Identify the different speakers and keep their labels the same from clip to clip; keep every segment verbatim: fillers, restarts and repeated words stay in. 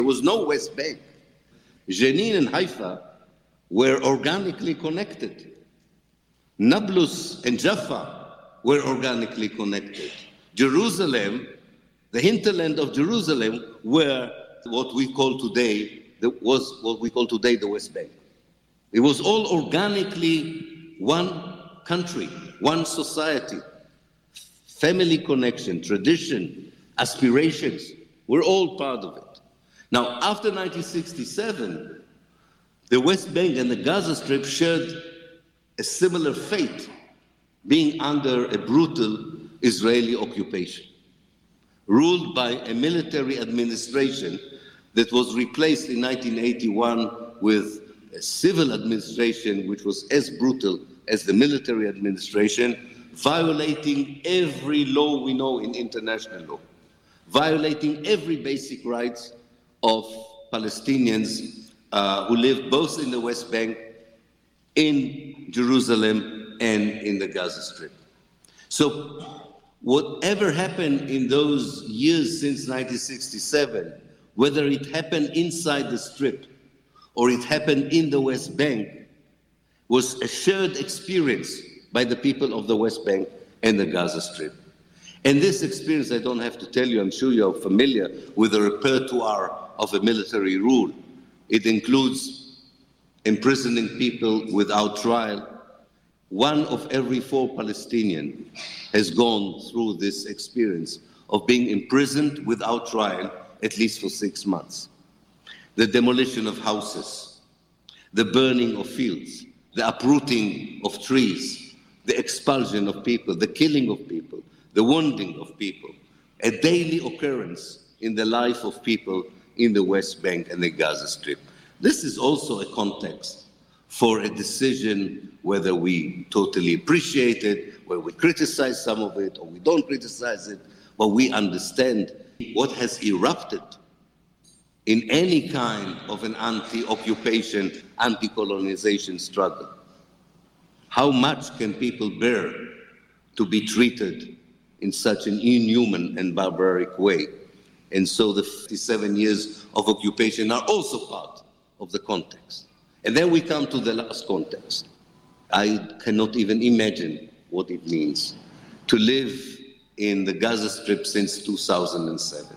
Speaker 1: There was no West Bank. Jenin and Haifa were organically connected. Nablus and Jaffa were organically connected. Jerusalem, the hinterland of Jerusalem, were what we call today, was what we call today the West Bank. It was all organically one country, one society. Family connection, tradition, aspirations, we're all part of it. Now, after nineteen sixty-seven, the West Bank and the Gaza Strip shared a similar fate, being under a brutal Israeli occupation, ruled by a military administration that was replaced in nineteen eighty-one with a civil administration which was as brutal as the military administration, violating every law we know in international law, violating every basic rights of Palestinians uh, who lived both in the West Bank, in Jerusalem, and in the Gaza Strip. So whatever happened in those years since nineteen sixty-seven, whether it happened inside the Strip or it happened in the West Bank, was a shared experience by the people of the West Bank and the Gaza Strip. And this experience, I don't have to tell you, I'm sure you're familiar with the repertoire of a military rule. It includes imprisoning people without trial. One of every four Palestinians has gone through this experience of being imprisoned without trial, at least for six months. The demolition of houses, the burning of fields, the uprooting of trees, the expulsion of people, the killing of people, the wounding of people, a daily occurrence in the life of people in the West Bank and the Gaza Strip. This is also a context for a decision whether we totally appreciate it, whether we criticize some of it, or we don't criticize it, but we understand what has erupted in any kind of an anti-occupation, anti-colonization struggle. How much can people bear to be treated in such an inhuman and barbaric way? And so the fifty-seven years of occupation are also part of the context. And then we come to the last context. I cannot even imagine what it means to live in the Gaza Strip since two thousand seven.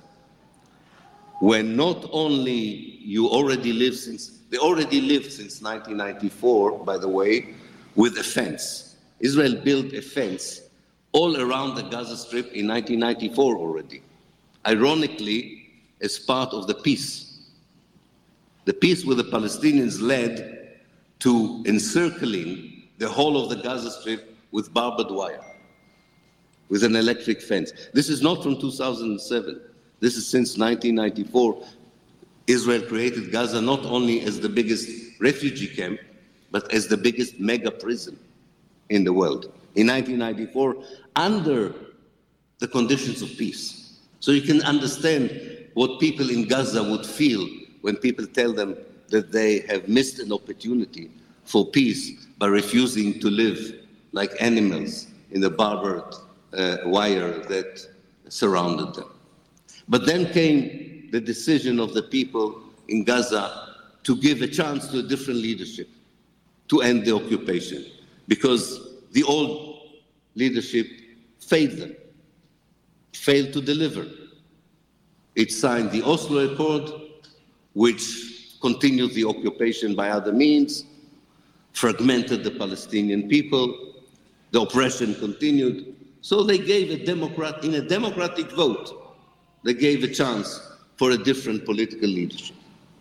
Speaker 1: When not only you already live since, they already lived since nineteen ninety-four, by the way, with a fence. Israel built a fence all around the Gaza Strip in nineteen ninety-four already. Ironically, as part of the peace. The peace with the Palestinians led to encircling the whole of the Gaza Strip with barbed wire, with an electric fence. This is not from two thousand seven. This is since nineteen ninety-four. Israel created Gaza not only as the biggest refugee camp, but as the biggest mega prison in the world. In nineteen ninety-four, under the conditions of peace. So you can understand what people in Gaza would feel when people tell them that they have missed an opportunity for peace by refusing to live like animals in the barbed uh, wire that surrounded them. But then came the decision of the people in Gaza to give a chance to a different leadership to end the occupation, because the old leadership failed them, failed to deliver. It signed the Oslo Accord, which continued the occupation by other means, fragmented the Palestinian people, the oppression continued. So they gave a democrat, in a democratic vote, they gave a chance for a different political leadership.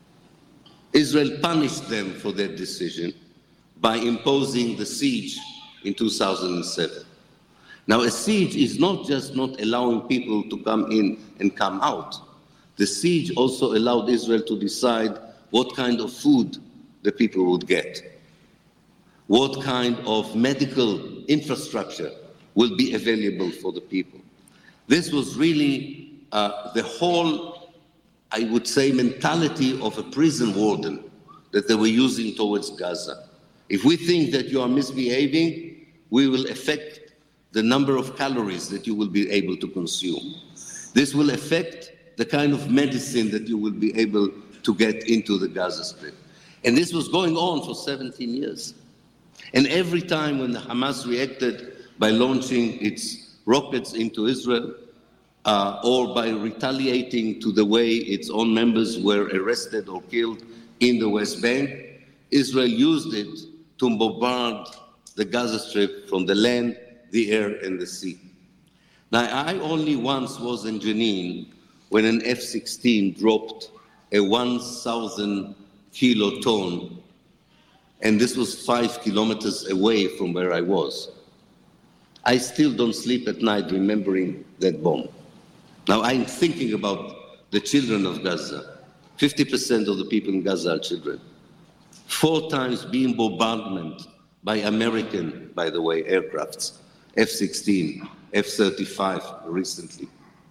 Speaker 1: Israel punished them for their decision by imposing the siege in two thousand seven. Now, a siege is not just not allowing people to come in and come out. The siege also allowed Israel to decide what kind of food the people would get, what kind of medical infrastructure will be available for the people. This was really uh, the whole, I would say, mentality of a prison warden that they were using towards Gaza. If we think that you are misbehaving, we will affect the number of calories that you will be able to consume. This will affect the kind of medicine that you will be able to get into the Gaza Strip. And this was going on for seventeen years. And every time when the Hamas reacted by launching its rockets into Israel, uh, or by retaliating to the way its own members were arrested or killed in the West Bank, Israel used it to bombard the Gaza Strip from the land, the air, and the sea. Now, I only once was in Jenin when an F sixteen dropped a one thousand kiloton, and this was five kilometers away from where I was. I still don't sleep at night remembering that bomb. Now, I'm thinking about the children of Gaza. fifty percent of the people in Gaza are children. Four times being bombardment by American, by the way, aircrafts, F sixteen, F thirty-five recently.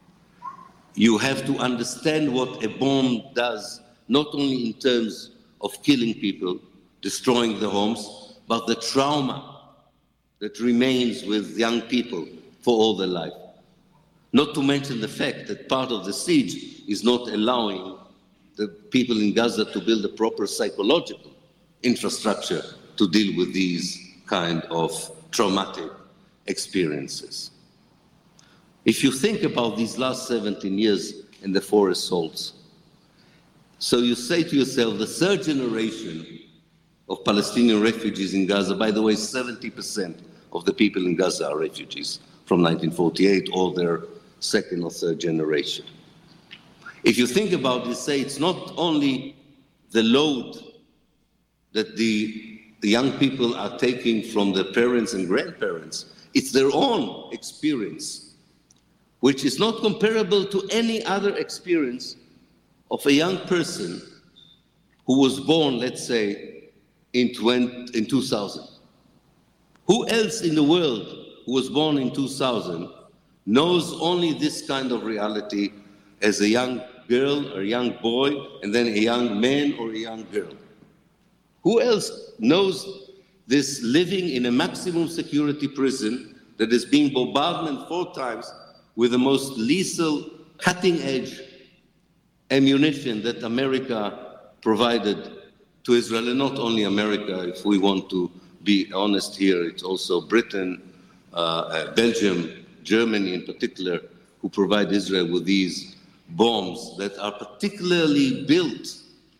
Speaker 1: You have to understand what a bomb does, not only in terms of killing people, destroying their homes, but the trauma that remains with young people for all their life. Not to mention the fact that part of the siege is not allowing the people in Gaza to build a proper psychological infrastructure to deal with these kind of traumatic experiences. If you think about these last seventeen years and the four assaults, so you say to yourself, the third generation of Palestinian refugees in Gaza, by the way, seventy percent of the people in Gaza are refugees from nineteen forty-eight, or their second or third generation. If you think about this, say it's not only the load that the, the young people are taking from their parents and grandparents, it's their own experience, which is not comparable to any other experience of a young person who was born, let's say, in, twenty, in two thousand. Who else in the world who was born in two thousand knows only this kind of reality as a young girl or a young boy, and then a young man or a young girl? Who else knows this living in a maximum security prison that is being bombarded four times with the most lethal, cutting-edge ammunition that America provided to Israel? And not only America, if we want to be honest here, it's also Britain, uh, uh, Belgium, Germany in particular, who provide Israel with these bombs that are particularly built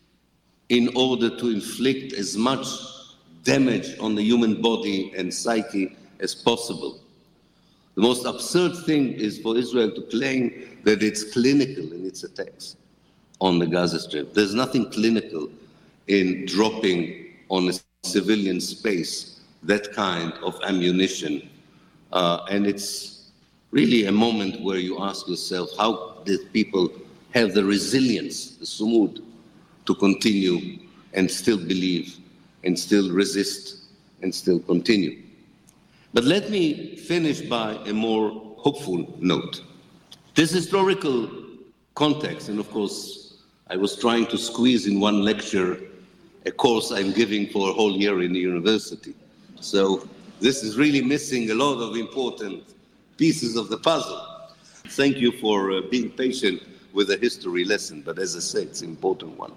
Speaker 1: in order to inflict as much damage on the human body and psyche as possible. The most absurd thing is for Israel to claim that it's clinical in its attacks on the Gaza Strip. There's nothing clinical in dropping on a civilian space that kind of ammunition. Uh, and it's really a moment where you ask yourself, how did people have the resilience, the sumud, to continue and still believe and still resist and still continue? But let me finish by a more hopeful note. This historical context, and of course, I was trying to squeeze in one lecture a course I'm giving for a whole year in the university. So this is really missing a lot of important pieces of the puzzle. Thank you for uh, being patient with a history lesson, but as I said, it's an important one.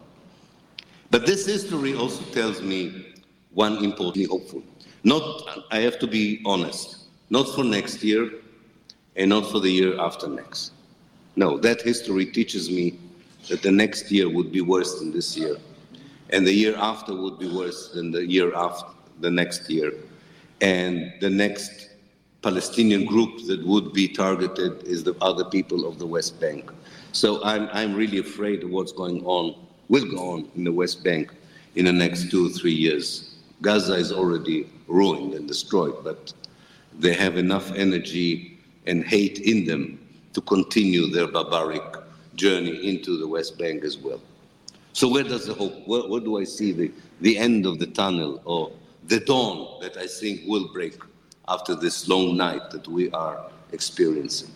Speaker 1: But this history also tells me one important hopeful. Not, I have to be honest, not for next year and not for the year after next. No, that history teaches me that the next year would be worse than this year, and the year after would be worse than the year after the next year, and the next Palestinian group that would be targeted is the other people of the West Bank. So I'm, I'm really afraid of what's going on, will go on in the West Bank in the next two or three years. Gaza is already ruined and destroyed, but they have enough energy and hate in them to continue their barbaric journey into the West Bank as well. So where does the hope, where, where do I see the, the end of the tunnel, or the dawn that I think will break after this long night that we are experiencing?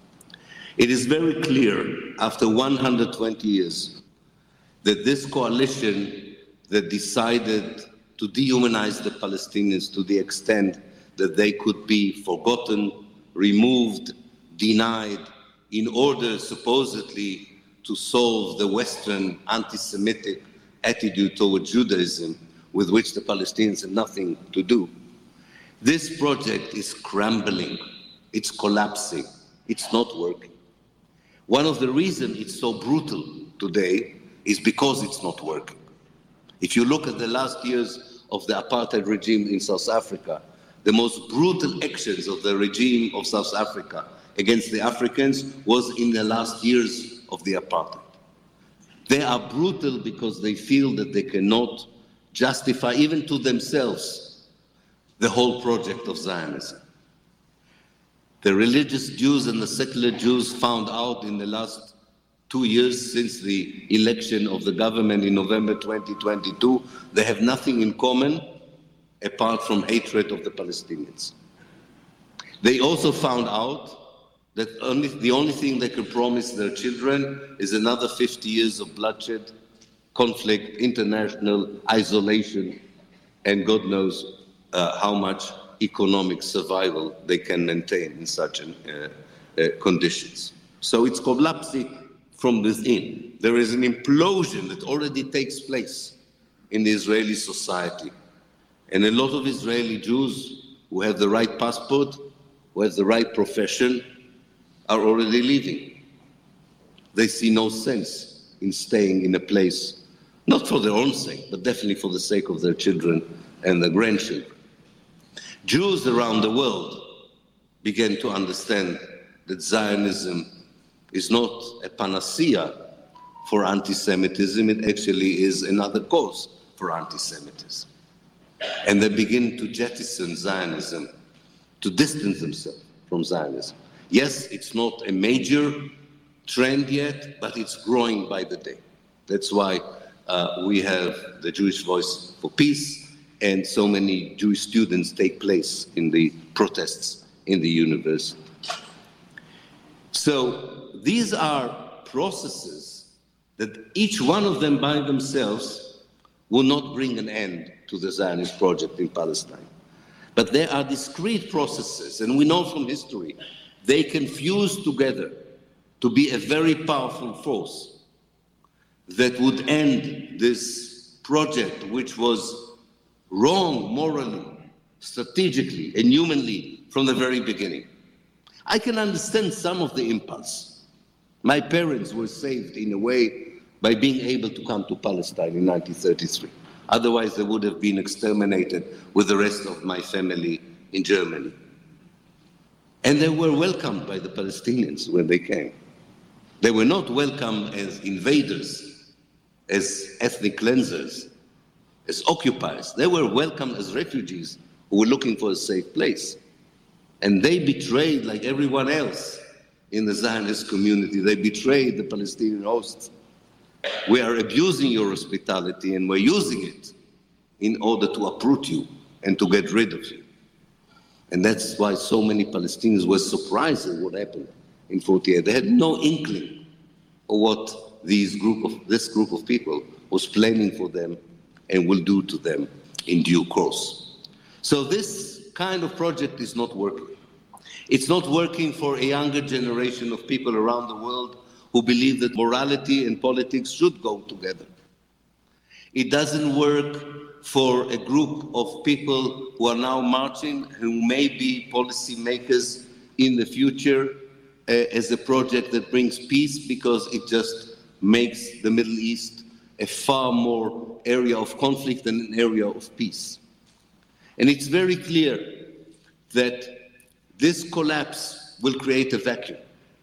Speaker 1: It is very clear after one hundred twenty years that this coalition that decided to dehumanize the Palestinians to the extent that they could be forgotten, removed, denied, in order supposedly to solve the Western anti-Semitic attitude toward Judaism, with which the Palestinians have nothing to do. This project is crumbling, it's collapsing, it's not working. One of the reasons it's so brutal today is because it's not working. If you look at the last years of the apartheid regime in South Africa, the most brutal actions of the regime of South Africa against the Africans was in the last years of the apartheid. They are brutal because they feel that they cannot justify, even to themselves, the whole project of Zionism. The religious Jews and the secular Jews found out in the last two years since the election of the government in November twenty twenty-two, they have nothing in common apart from hatred of the Palestinians. They also found out that only, the only thing they can promise their children is another fifty years of bloodshed, conflict, international isolation, and God knows uh, how much economic survival they can maintain in such an, uh, uh, conditions. So it's collapsing from within. There is an implosion that already takes place in the Israeli society. And a lot of Israeli Jews who have the right passport, who have the right profession, are already leaving. They see no sense in staying in a place, not for their own sake, but definitely for the sake of their children and their grandchildren. Jews around the world began to understand that Zionism is not a panacea for anti-Semitism, it actually is another cause for anti-Semitism. And they begin to jettison Zionism, to distance themselves from Zionism. Yes, it's not a major trend yet, but it's growing by the day. That's why uh, we have the Jewish Voice for Peace, and so many Jewish students take place in the protests in the university. So these are processes that each one of them by themselves will not bring an end to the Zionist project in Palestine. But there are discrete processes, and we know from history, they can fuse together to be a very powerful force that would end this project, which was wrong morally, strategically, and humanly from the very beginning. I can understand some of the impulse. My parents were saved in a way by being able to come to Palestine in nineteen thirty-three. Otherwise, they would have been exterminated with the rest of my family in Germany. And they were welcomed by the Palestinians when they came. They were not welcomed as invaders, as ethnic cleansers, as occupiers. They were welcomed as refugees who were looking for a safe place. And they betrayed, like everyone else in the Zionist community, they betrayed the Palestinian hosts. We are abusing your hospitality and we're using it in order to uproot you and to get rid of you. And that's why so many Palestinians were surprised at what happened in forty-eight. They had no inkling of what these group of, this group of people was planning for them and will do to them in due course. So this kind of project is not working. It's not working for a younger generation of people around the world who believe that morality and politics should go together. It doesn't work for a group of people who are now marching, who may be policymakers in the future, uh, as a project that brings peace, because it just makes the Middle East a far more area of conflict than an area of peace. And it's very clear that this collapse will create a vacuum.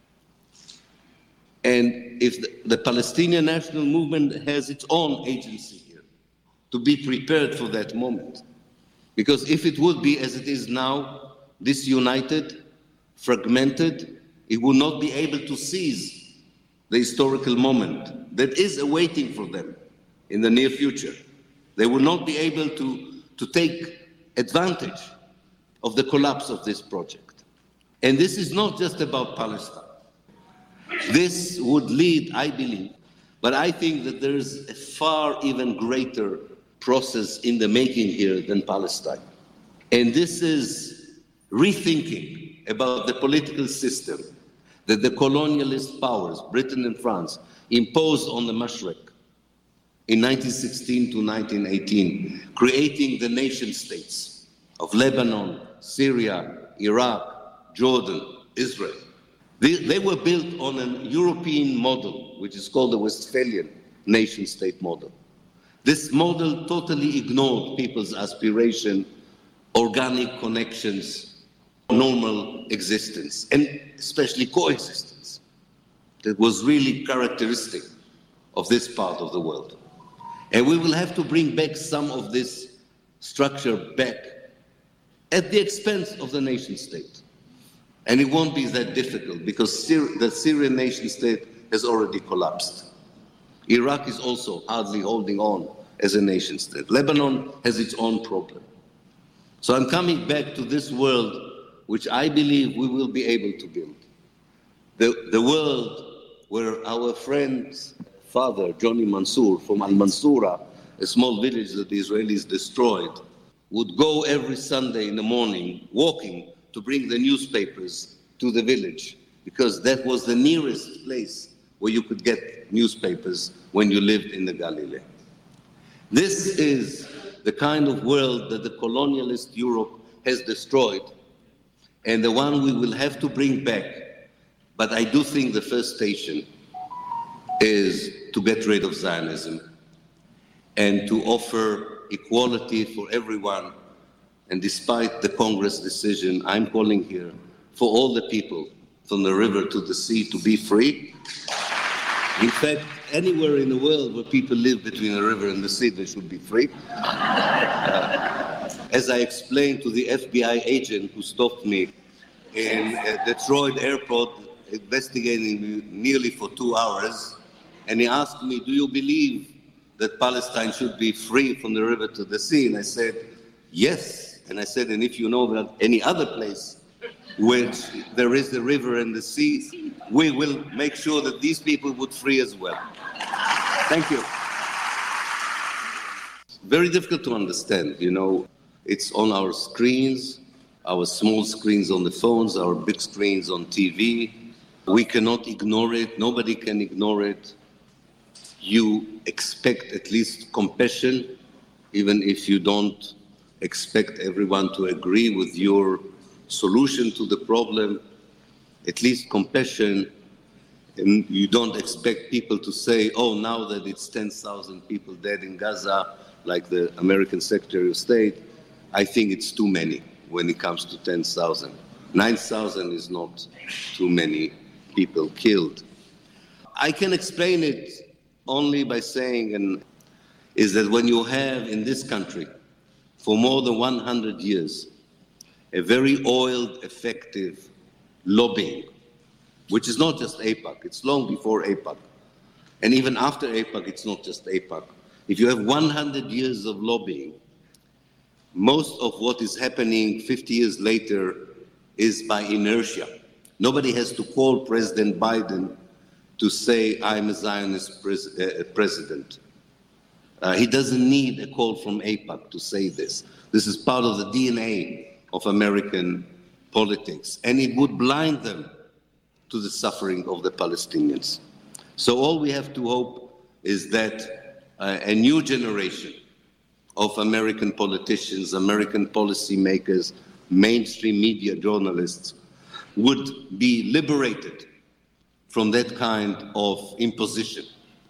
Speaker 1: And if the, the Palestinian National Movement has its own agency here, to be prepared for that moment. Because if it would be as it is now, disunited, fragmented, it will not be able to seize the historical moment that is awaiting for them in the near future. They will not be able to, to take advantage of the collapse of this project. And this is not just about Palestine. This would lead, I believe, but I think that there is a far even greater process in the making here than Palestine. And this is rethinking about the political system that the colonialist powers, Britain and France, imposed on the Mashriq in nineteen sixteen to nineteen eighteen, creating the nation states of Lebanon, Syria, Iraq, Jordan, Israel. They, they were built on a European model, which is called the Westphalian nation-state model. This model totally ignored people's aspiration, organic connections, normal existence, and especially coexistence. That was really characteristic of this part of the world. And we will have to bring back some of this structure back at the expense of the nation state. And it won't be that difficult because Syri- the Syrian nation state has already collapsed. Iraq is also hardly holding on as a nation state. Lebanon has its own problem. So I'm coming back to this world which I believe we will be able to build. The, the world where our friend's father, Johnny Mansour, from Al-Mansoura, a small village that the Israelis destroyed, would go every Sunday in the morning walking to bring the newspapers to the village, because that was the nearest place where you could get newspapers when you lived in the Galilee. This is the kind of world that the colonialist Europe has destroyed, and the one we will have to bring back. But I do think the first station is to get rid of Zionism and to offer equality for everyone. And despite the Congress decision, I'm calling here for all the people from the river to the sea to be free. In fact, anywhere in the world where people live between the river and the sea, they should be free. Uh, as I explained to the F B I agent who stopped me in uh, Detroit airport, investigating me nearly for two hours, and he asked me, do you believe that Palestine should be free from the river to the sea? And I said, yes. And I said, and if you know that any other place which there is the river and the sea, we will make sure that these people would free as well. Thank you. Very difficult to understand, you know. It's on our screens, our small screens on the phones, our big screens on T V. We cannot ignore it. Nobody can ignore it. You expect at least compassion, even if you don't expect everyone to agree with your solution to the problem, at least compassion. And you don't expect people to say, oh, now that it's ten thousand people dead in Gaza, like the American Secretary of State, I think it's too many when it comes to ten thousand. nine thousand is not too many people killed. I can explain it only by saying, and is that when you have in this country, for more than one hundred years, a very oiled, effective lobbying, which is not just AIPAC, it's long before AIPAC. And even after AIPAC, it's not just AIPAC. If you have one hundred years of lobbying, most of what is happening fifty years later is by inertia. Nobody has to call President Biden to say, I'm a Zionist pres- uh, president. Uh, he doesn't need a call from AIPAC to say this. This is part of the D N A of American politics, and it would blind them to the suffering of the Palestinians. So all we have to hope is that uh, a new generation of American politicians, American policymakers, mainstream media journalists would be liberated from that kind of imposition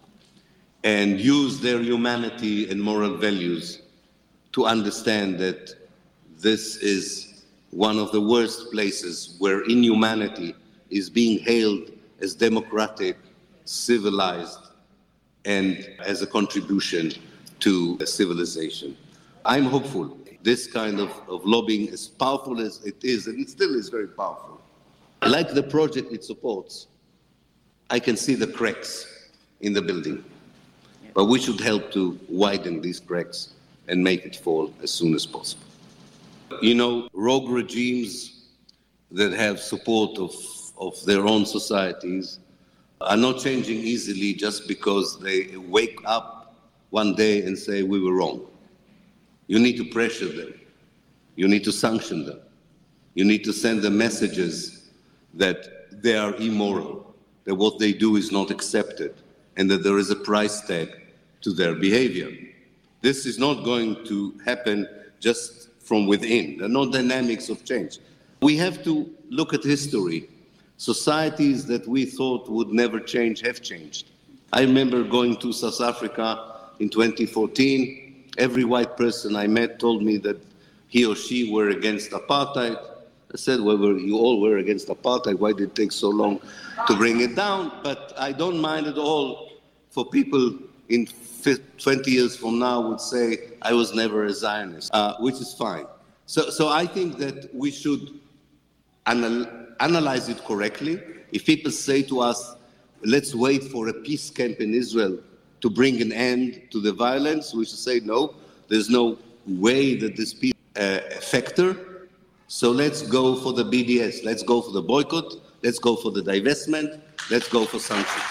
Speaker 1: and use their humanity and moral values to understand that this is one of the worst places where inhumanity is being hailed as democratic, civilized, and as a contribution to a civilization. I'm hopeful this kind of, of lobbying, as powerful as it is, and it still is very powerful, like the project it supports, I can see the cracks in the building. But we should help to widen these cracks and make it fall as soon as possible. You know, rogue regimes that have support of, of their own societies are not changing easily just because they wake up one day and say, we were wrong. You need to pressure them. You need to sanction them. You need to send them messages that they are immoral, that what they do is not accepted, and that there is a price tag to their behavior. This is not going to happen just from within. There are no dynamics of change. We have to look at history. Societies that we thought would never change have changed. I remember going to South Africa in twenty fourteen. Every white person I met told me that he or she were against apartheid. I said, well, you all were against apartheid. Why did it take so long to bring it down? But I don't mind at all for people in twenty years from now would say, I was never a Zionist, uh, which is fine. So, so I think that we should anal- analyze it correctly. If people say to us, let's wait for a peace camp in Israel to bring an end to the violence, we should say, no, there's no way that this peace uh, factor. So let's go for the B D S. Let's go for the boycott. Let's go for the divestment. Let's go for sanctions.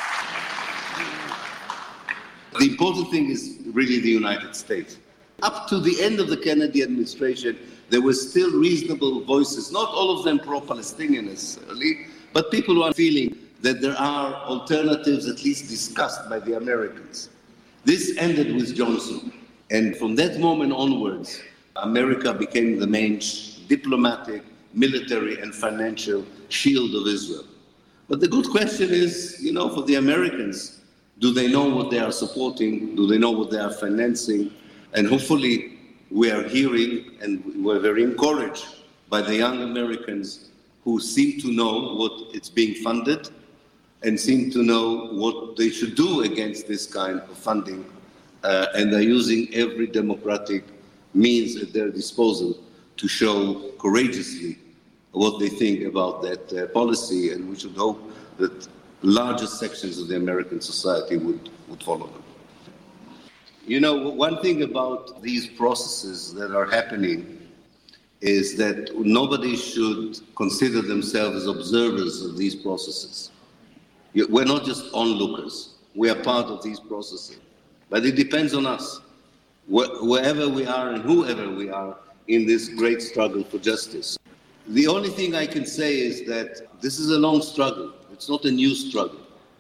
Speaker 1: The important thing is really the United States. Up to the end of the Kennedy administration, there were still reasonable voices, not all of them pro-Palestinian necessarily, but people who are feeling that there are alternatives at least discussed by the Americans. This ended with Johnson. And from that moment onwards, America became the main diplomatic, military, and financial shield of Israel. But the good question is, you know, for the Americans, do they know what they are supporting? Do they know what they are financing? And hopefully we are hearing, and we're very encouraged by the young Americans who seem to know what it's being funded and seem to know what they should do against this kind of funding. Uh, and they're using every democratic means at their disposal to show courageously what they think about that uh, policy, and we should hope that larger sections of the American society would, would follow them. You know, one thing about these processes that are happening is that nobody should consider themselves as observers of these processes. We're not just onlookers. We are part of these processes. But it depends on us, wherever we are and whoever we are in this great struggle for justice. The only thing I can say is that this is a long struggle. It's not a new struggle.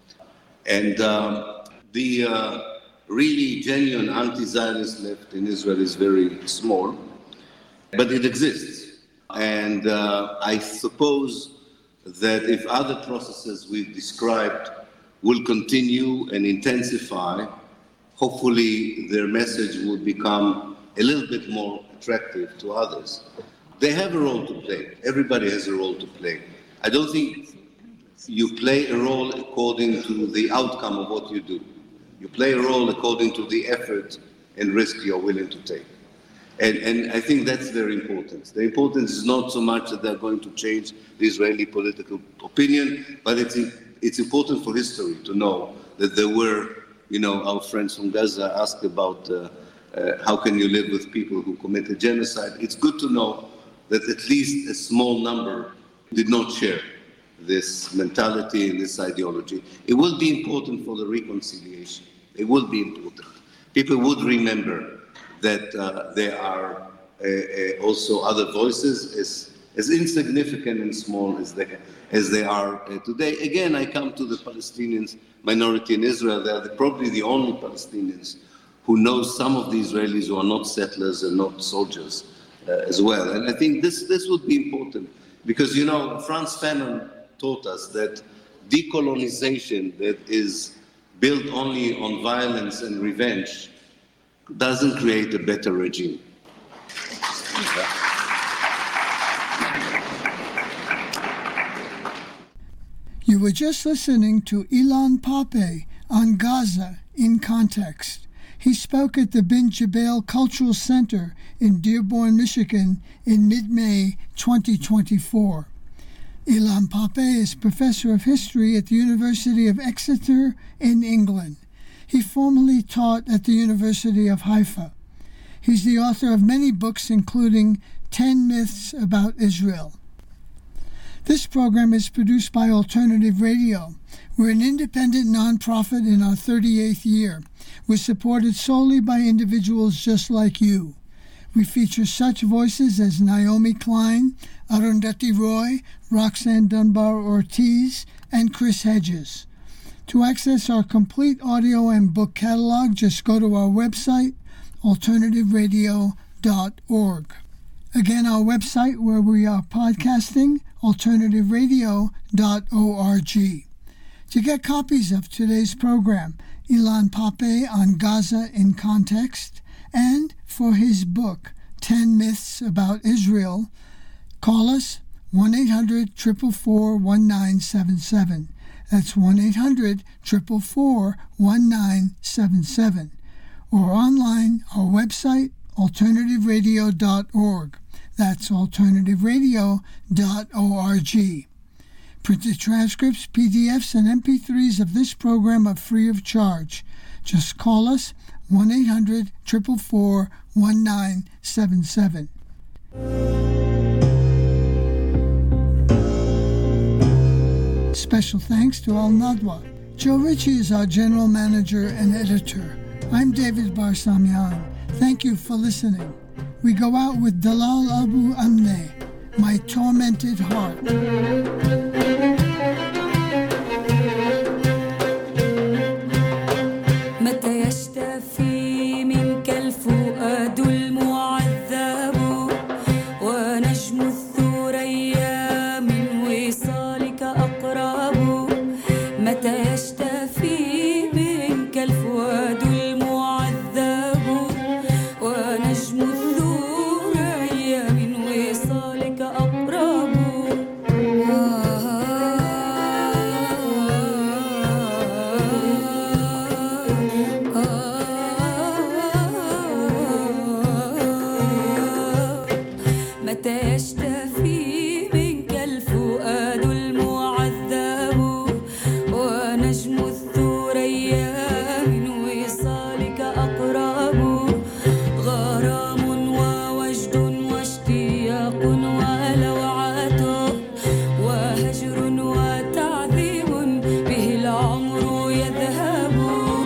Speaker 1: And um, the uh, really genuine anti-Zionist left in Israel is very small, but it exists. And uh, I suppose that if other processes we've described will continue and intensify, hopefully their message will become a little bit more attractive to others. They have a role to play. Everybody has a role to play. I don't think you play a role according to the outcome of what you do. You play a role according to the effort and risk you're willing to take. And, and I think that's very important. The importance is not so much that they're going to change the Israeli political opinion, but it's, it's important for history to know that there were, you know, our friends from Gaza asked about uh, uh, how can you live with people who committed genocide. It's good to know that at least a small number did not share this mentality and this ideology. It will be important for the reconciliation. It will be important. People would remember that uh, there are uh, uh, also other voices as, as insignificant and small as they, as they are uh, today. Again, I come to the Palestinians minority in Israel. They are the, probably the only Palestinians who know some of the Israelis who are not settlers and not soldiers uh, as well. And I think this, this would be important because, you know, Frantz Fanon taught us that decolonization that is built only on violence and revenge doesn't create a better regime.
Speaker 2: You were just listening to Ilan Pappé on Gaza in Context. He spoke at the Ben Jabal Cultural Center in Dearborn, Michigan in mid-May twenty twenty-four. Ilan Pappé is professor of history at the University of Exeter in England. He formerly taught at the University of Haifa. He's the author of many books, including Ten Myths About Israel. This program is produced by Alternative Radio. We're an independent nonprofit in our thirty-eighth year. We're supported solely by individuals just like you. We feature such voices as Naomi Klein, Arundhati Roy, Roxanne Dunbar Ortiz, and Chris Hedges. To access our complete audio and book catalog, just go to our website, alternative radio dot org. Again, our website where we are podcasting, alternative radio dot org. To get copies of today's program, Ilan Pappé on Gaza in Context, and for his book, ten Myths About Israel, call us one eight hundred, four four four, one nine seven seven. That's one eight hundred, four four four, one nine seven seven. Or online, our website, alternative radio dot org. That's alternative radio dot org. Printed transcripts, P D Fs, and M P threes of this program are free of charge. Just call us one eight hundred, four four four, one nine seven seven. Special thanks to Al Nadwa. Joe Ritchie is our general manager and editor. I'm David Barsamian. Thank you for listening. We go out with Dalal Abu Amne, My Tormented Heart.
Speaker 3: متى يشتفي منك الفؤاد المعذب ونجم الثريا من وصالك أقرب متى يشتفي منك الفؤاد المعذب ونجم الثريا من وصالك أقرب متى يشتفي منك الفؤاد المعذب ونجم الثريا من وصالك أقرب غرام ووجد واشتياق ولوعة وهجر وتعذيب به العمر يذهب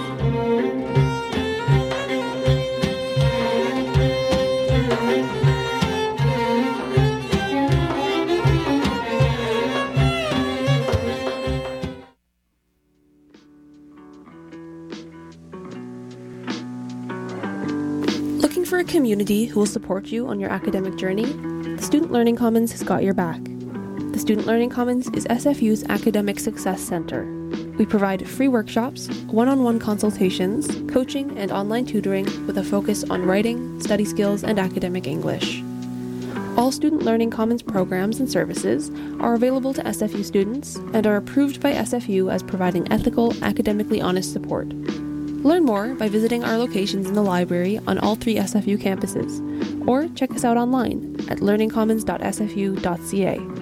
Speaker 4: Looking for a community who will support you on your academic journey? The Student Learning Commons has got your back. The Student Learning Commons is S F U's Academic Success Center. We provide free workshops, one-on-one consultations, coaching, and online tutoring with a focus on writing, study skills, and academic English. All Student Learning Commons programs and services are available to S F U students and are approved by S F U as providing ethical, academically honest support. Learn more by visiting our locations in the library on all three S F U campuses, or check us out online at learning commons dot s f u dot c a.